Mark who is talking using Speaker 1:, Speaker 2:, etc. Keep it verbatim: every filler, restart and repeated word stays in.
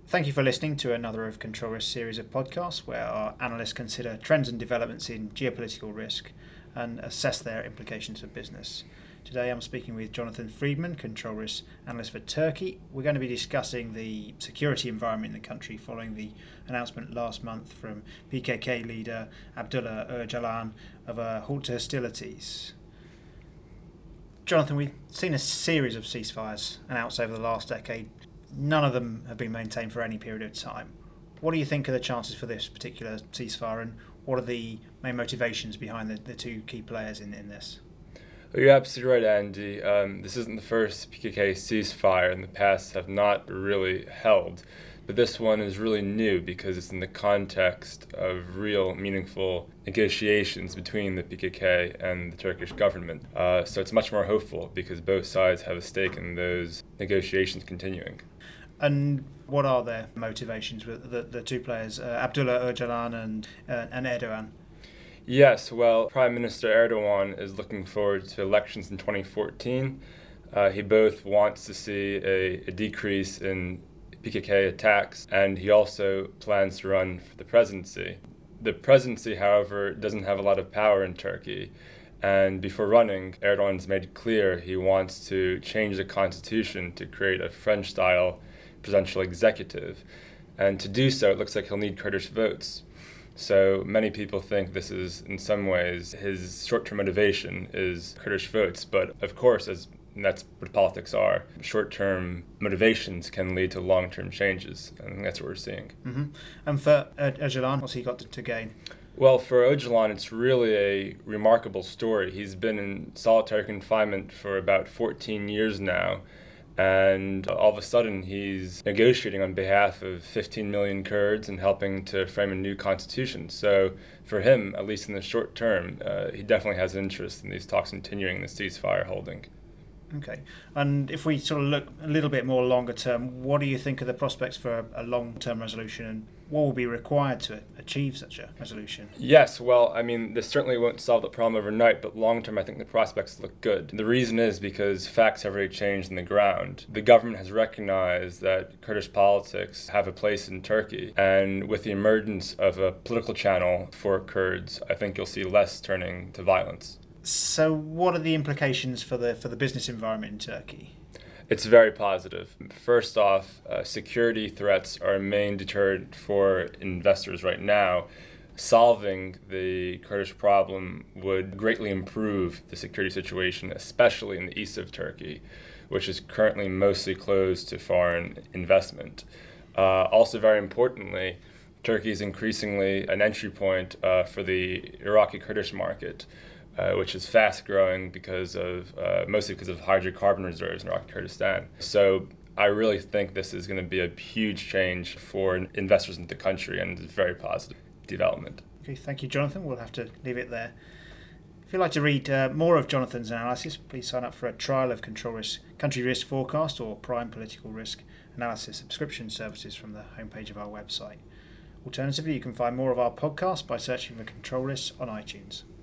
Speaker 1: Thank you for listening to another of Control Risk series of podcasts where our analysts consider trends and developments in geopolitical risk and assess their implications for business. Today I'm speaking with Jonathan Friedman, Control Risk analyst for Turkey. We're going to be discussing the security environment in the country following the announcement last month from P K K leader Abdullah Öcalan of a halt to hostilities. Jonathan, we've seen a series of ceasefires announced over the last decade. None of them have been maintained for any period of time. What do you think are the chances for this particular ceasefire, and what are the main motivations behind the, the two key players in, in this?
Speaker 2: Well, you're absolutely right, Andy. Um, this isn't the first P K K ceasefire. In the past have not really held. But this one is really new because it's in the context of real, meaningful negotiations between the P K K and the Turkish government. Uh, so it's much more hopeful because both sides have a stake in those negotiations continuing.
Speaker 1: And what are their motivations with the, the two players, uh, Abdullah Öcalan and, uh, and Erdogan?
Speaker 2: Yes, well, Prime Minister Erdogan is looking forward to elections in twenty fourteen. Uh, he both wants to see a, a decrease in P K K attacks, and he also plans to run for the presidency. The presidency, however, doesn't have a lot of power in Turkey, and before running, Erdogan's made clear he wants to change the constitution to create a French-style presidential executive, and to do so, it looks like he'll need Kurdish votes. So many people think this is, in some ways, his short-term motivation is Kurdish votes, but of course, as and that's what politics are. Short-term motivations can lead to long-term changes, and that's what we're seeing.
Speaker 1: Mm-hmm. And for Öcalan, what's he got to, to gain?
Speaker 2: Well, for Öcalan, it's really a remarkable story. He's been in solitary confinement for about fourteen years now, and all of a sudden he's negotiating on behalf of fifteen million Kurds and helping to frame a new constitution. So for him, at least in the short term, uh, he definitely has interest in these talks continuing the ceasefire holding.
Speaker 1: Okay. And if we sort of look a little bit more longer term, what do you think are the prospects for a, a long-term resolution, and what will be required to achieve such a resolution?
Speaker 2: Yes, well, I mean, this certainly won't solve the problem overnight, but long-term I think the prospects look good. The reason is because facts have already changed on the ground. The government has recognized that Kurdish politics have a place in Turkey, and with the emergence of a political channel for Kurds, I think you'll see less turning to violence.
Speaker 1: So what are the implications for the for the business environment in Turkey?
Speaker 2: It's very positive. First off, uh, security threats are a main deterrent for investors right now. Solving the Kurdish problem would greatly improve the security situation, especially in the east of Turkey, which is currently mostly closed to foreign investment. Uh, also, very importantly, Turkey is increasingly an entry point uh, for the Iraqi Kurdish market, Uh, which is fast growing because of uh, mostly because of hydrocarbon reserves in Iraqi Kurdistan. So I really think this is going to be a huge change for investors in the country, and it's a very positive development.
Speaker 1: Okay, thank you, Jonathan. We'll have to leave it there. If you'd like to read uh, more of Jonathan's analysis, please sign up for a trial of Control Risk Country Risk Forecast or Prime Political Risk Analysis subscription services from the homepage of our website. Alternatively, you can find more of our podcasts by searching for Control Risk on iTunes.